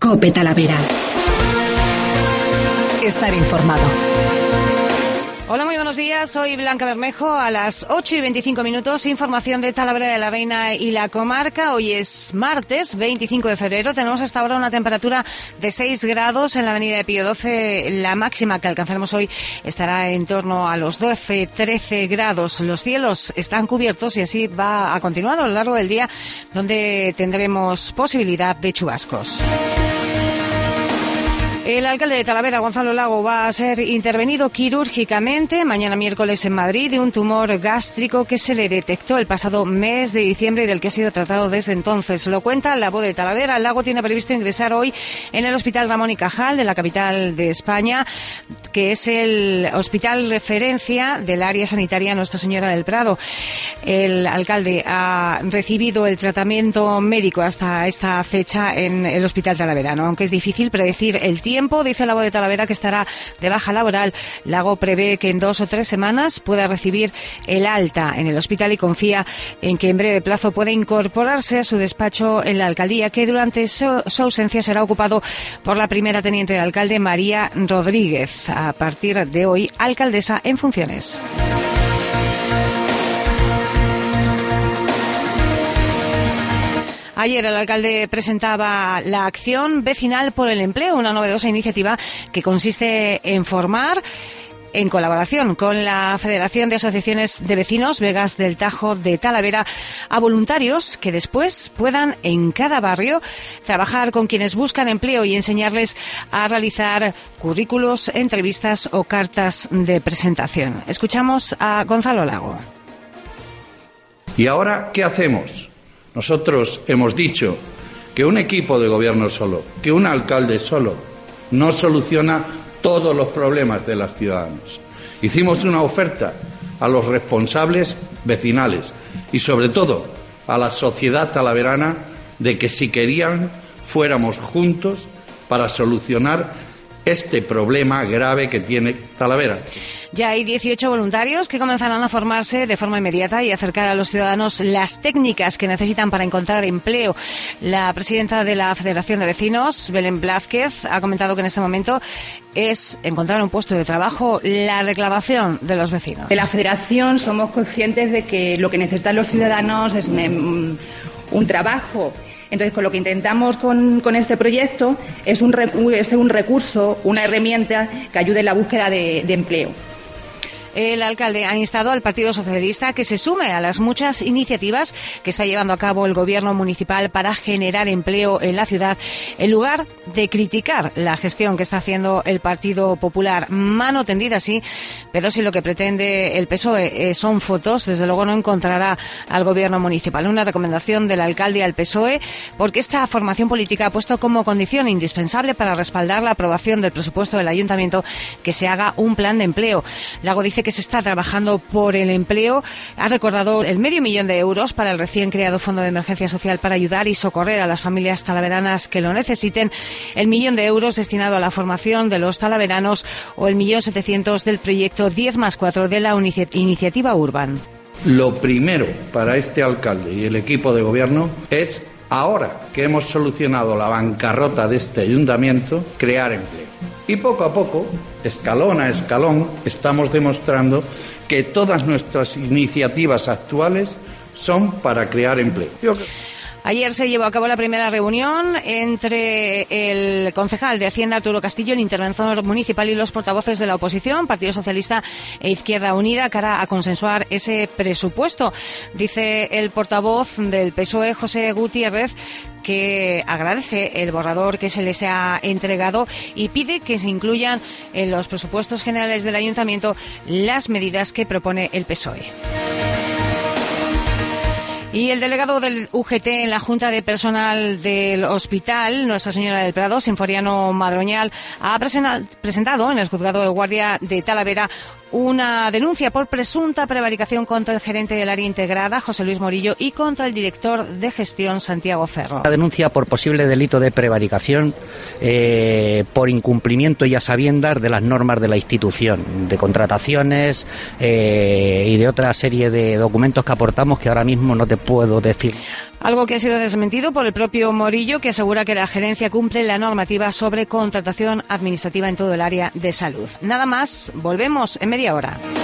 COPE Talavera. Estar informado. Hola, muy buenos días. Soy Blanca Bermejo. A las 8:25, información de Talavera de la Reina y la comarca. Hoy es martes, 25 de febrero. Tenemos hasta ahora una temperatura de 6 grados en la avenida de Pío XII. La máxima que alcanzaremos hoy estará en torno a los 12-13 grados. Los cielos están cubiertos y así va a continuar a lo largo del día, donde tendremos posibilidad de chubascos. El alcalde de Talavera, Gonzalo Lago, va a ser intervenido quirúrgicamente mañana miércoles en Madrid de un tumor gástrico que se le detectó el pasado mes de diciembre y del que ha sido tratado desde entonces. Lo cuenta La Voz de Talavera. Lago tiene previsto ingresar hoy en el Hospital Ramón y Cajal de la capital de España, que es el hospital referencia del área sanitaria Nuestra Señora del Prado. El alcalde ha recibido el tratamiento médico hasta esta fecha en el Hospital Talaverano, aunque es difícil predecir el tiempo. Dice La Voz de Talavera que estará de baja laboral. Lago prevé que en 2 o 3 semanas pueda recibir el alta en el hospital y confía en que en breve plazo pueda incorporarse a su despacho en la alcaldía, que durante su ausencia será ocupado por la primera teniente de alcalde, María Rodríguez, a partir de hoy alcaldesa en funciones. Ayer el alcalde presentaba la Acción Vecinal por el Empleo, una novedosa iniciativa que consiste en formar, en colaboración con la Federación de Asociaciones de Vecinos Vegas del Tajo de Talavera, a voluntarios que después puedan en cada barrio trabajar con quienes buscan empleo y enseñarles a realizar currículos, entrevistas o cartas de presentación. Escuchamos a Gonzalo Lago. ¿Y ahora qué hacemos? Nosotros hemos dicho que un equipo de gobierno solo, que un alcalde solo, no soluciona todos los problemas de los ciudadanos. Hicimos una oferta a los responsables vecinales y, sobre todo, a la sociedad talaverana de que si querían fuéramos juntos para solucionar este problema grave que tiene Talavera. Ya hay 18 voluntarios que comenzarán a formarse de forma inmediata y acercar a los ciudadanos las técnicas que necesitan para encontrar empleo. La presidenta de la Federación de Vecinos, Belén Blázquez, ha comentado que en este momento es encontrar un puesto de trabajo la reclamación de los vecinos. En la Federación somos conscientes de que lo que necesitan los ciudadanos es un trabajo. Entonces, con lo que intentamos con este proyecto es un recurso, una herramienta que ayude en la búsqueda de empleo. El alcalde ha instado al Partido Socialista que se sume a las muchas iniciativas que está llevando a cabo el gobierno municipal para generar empleo en la ciudad, en lugar de criticar la gestión que está haciendo el Partido Popular. Mano tendida, sí, pero si lo que pretende el PSOE son fotos, desde luego no encontrará al gobierno municipal. Una recomendación del alcalde al PSOE, porque esta formación política ha puesto como condición indispensable para respaldar la aprobación del presupuesto del ayuntamiento que se haga un plan de empleo. Lago dice que se está trabajando por el empleo. Ha recordado el $500.000 de euros para el recién creado Fondo de Emergencia Social para ayudar y socorrer a las familias talaveranas que lo necesiten, el $1.000.000 de euros destinado a la formación de los talaveranos o el 1.700.000 del proyecto 10+4 de la iniciativa Urban. Lo primero para este alcalde y el equipo de gobierno es, ahora que hemos solucionado la bancarrota de este ayuntamiento, crear empleo. Y poco a poco, escalón a escalón, estamos demostrando que todas nuestras iniciativas actuales son para crear empleo. Ayer se llevó a cabo la primera reunión entre el concejal de Hacienda, Arturo Castillo, el interventor municipal y los portavoces de la oposición, Partido Socialista e Izquierda Unida, cara a consensuar ese presupuesto. Dice el portavoz del PSOE, José Gutiérrez, que agradece el borrador que se les ha entregado y pide que se incluyan en los presupuestos generales del ayuntamiento las medidas que propone el PSOE. Y el delegado del UGT en la Junta de Personal del Hospital Nuestra Señora del Prado, Sinforiano Madroñal, ha presentado en el Juzgado de Guardia de Talavera una denuncia por presunta prevaricación contra el gerente del área integrada, José Luis Morillo, y contra el director de gestión, Santiago Ferro. La denuncia por posible delito de prevaricación por incumplimiento y a sabiendas de las normas de la institución, de contrataciones y de otra serie de documentos que aportamos que ahora mismo no te puedo decir. Algo que ha sido desmentido por el propio Morillo, que asegura que la gerencia cumple la normativa sobre contratación administrativa en todo el área de salud. Nada más, volvemos en media hora.